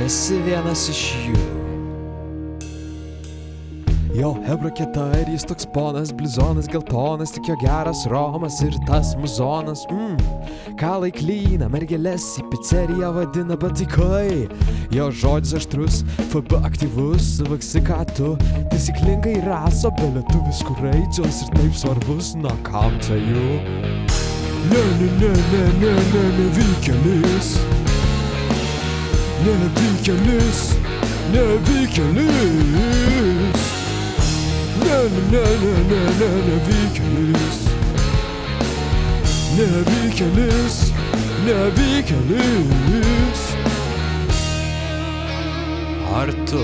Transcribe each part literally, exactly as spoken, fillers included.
nesi vienas iš jų. Jo hebra kieta ir jis toks ponas, blizonas geltonas, tik jo geras romas ir tas muzonas. Mm. Kalai klyna, mergelės į pizzeriją vadina, bet tai kai jo žodis aštrus, F B aktyvus, suvaksi ką tu taisyklingai raso, be lietuvis kur raidžios ir taip svarbus, na kam čia jų? Ne, ne, ne, ne, ne, ne, nevykėlis, nevykėlis, nevykėlis. Ne, ne, ne, ne, ne, ne, nevykėlis, nevykėlis, nevykėlis. Ar tu,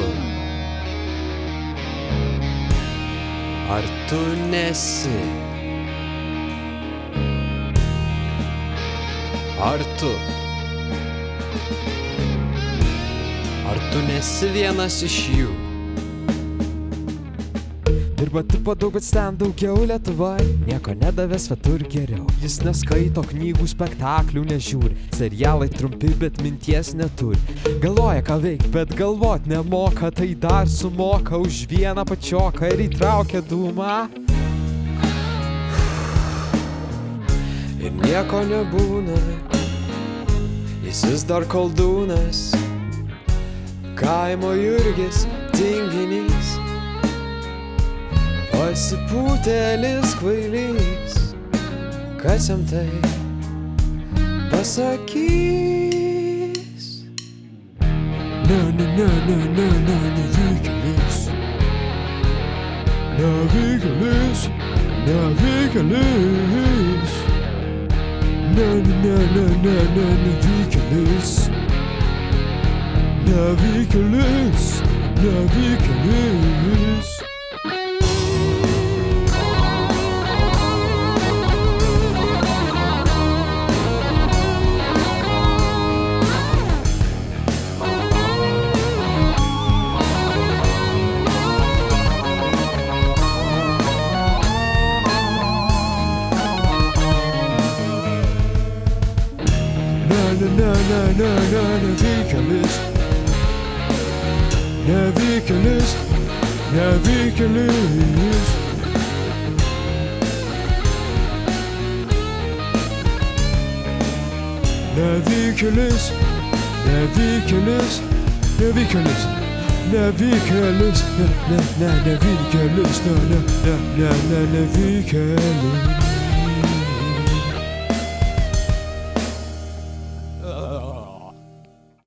ar tu nesi, ar tu, ar tu nesi vienas iš jų? Dirba tipo daug, bet ten daugiau Lietuvoj nieko nedavė, svetur geriau. Jis neskaito knygų, spektaklių nežiūri, serialai trumpi, bet minties neturi. Galvoja ką veikt, bet galvot nemoka, tai dar sumoka už vieną pačioką ir įtraukia dūmą. Ir nieko nebūna, jis vis dar koldūnas, kaimo Jurgis, tinginys, pasipūtėlis kvailys, kas jam tai pasakys? Ne, ne, ne, ne, ne, ne, nevykėlis, nevykėlis, nevykėlis. Ne, ne, ne, ne, ne, ne, nevykėlis, nevykėlis, nevykėlis. Ne, ne, ne, ne, ne, nevykėlis, nevykėlis, nevykėlis. Nevykėlis, nevykėlis, nevykėlis, nevykėlis, ne, ne, ne, nevykėlis, ne, ne, ne, ne, ne, nevykėlis.